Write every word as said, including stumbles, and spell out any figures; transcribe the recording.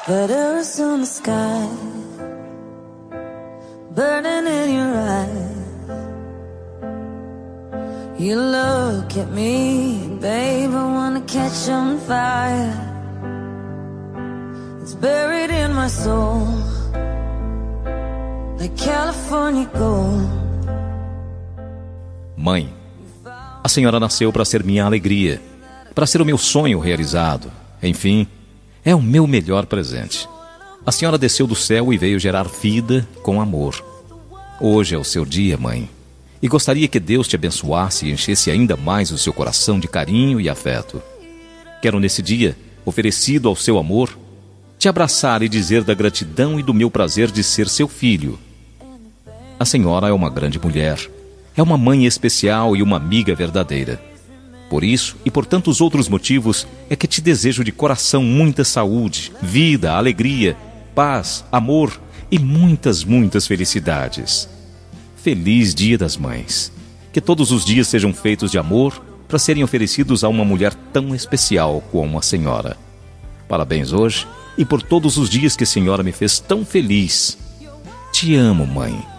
Letters on the sky, burning in your eyes. You look at me, babe, I wanna catch on fire. It's buried in my soul, like California gold. Mãe, a senhora nasceu para ser minha alegria, para ser o meu sonho realizado. Enfim, é o meu melhor presente. A senhora desceu do céu e veio gerar vida com amor. Hoje é o seu dia, mãe, e gostaria que Deus te abençoasse e enchesse ainda mais o seu coração de carinho e afeto. Quero nesse dia, oferecido ao seu amor, te abraçar e dizer da gratidão e do meu prazer de ser seu filho. A senhora é uma grande mulher, é uma mãe especial e uma amiga verdadeira. Por isso, e por tantos outros motivos, é que te desejo de coração muita saúde, vida, alegria, paz, amor e muitas, muitas felicidades. Feliz Dia das Mães. Que todos os dias sejam feitos de amor para serem oferecidos a uma mulher tão especial como a senhora. Parabéns hoje e por todos os dias que a senhora me fez tão feliz. Te amo, mãe.